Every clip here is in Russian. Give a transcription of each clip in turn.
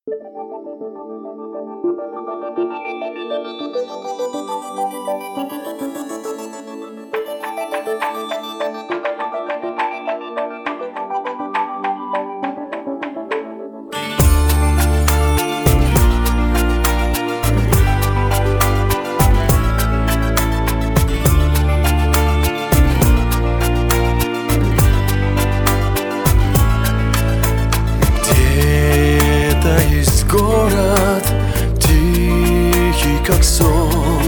Город тихий, как сон,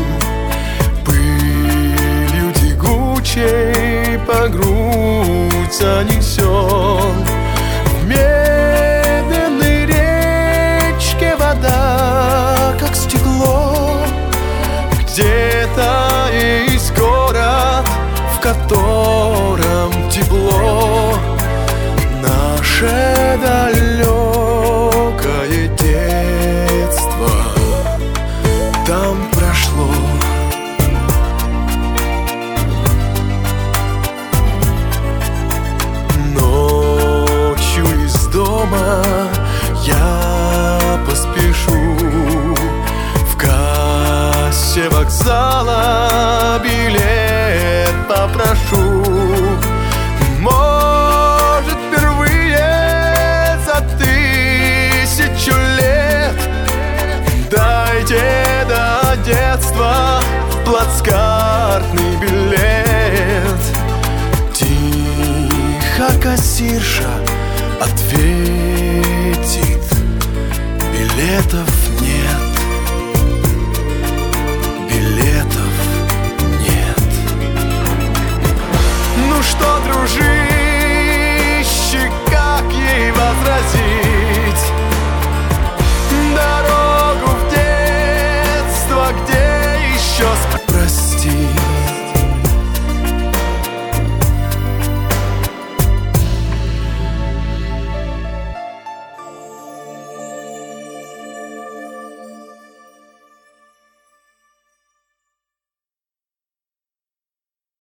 пылью тягучей по грудь занесен. В медленной речке вода, как стекло. Где-то есть город, в котором тепло. Наше далекое детство там прошло. Ночью из дома я поспешу, в кассе вокзала билет попрошу. Может, впервые за 1000 лет дайте до детства плацкартный билет. Тихо кассирша ответит: билетов нет.